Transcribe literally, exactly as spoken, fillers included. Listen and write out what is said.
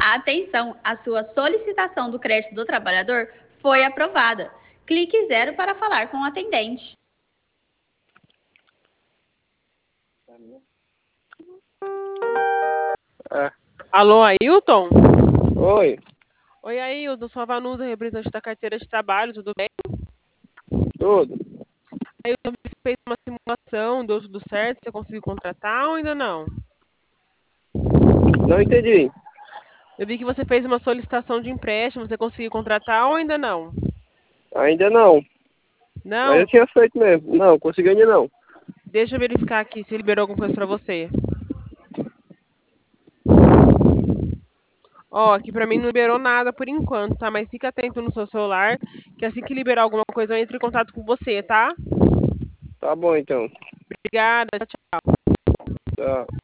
Atenção, a sua solicitação do crédito do trabalhador foi aprovada. Clique zero para falar com o atendente. É. Alô, Ailton? Oi, Oi, Ailton, sou a Vanusa, representante da carteira de trabalho, tudo bem? tudo. Ailton, você fez uma simulação, deu tudo certo, você conseguiu contratar ou ainda não? Não entendi. Eu vi que você fez uma solicitação de empréstimo, você conseguiu contratar ou ainda não? Ainda não. Mas Não? eu tinha feito mesmo. Não, consegui ainda não. Deixa eu verificar aqui se liberou alguma coisa pra você. Ó, aqui pra mim não liberou nada por enquanto, tá? Mas fica atento no seu celular, que assim que liberar alguma coisa eu entro em contato com você, tá? Tá bom então. Obrigada, tchau. Tá.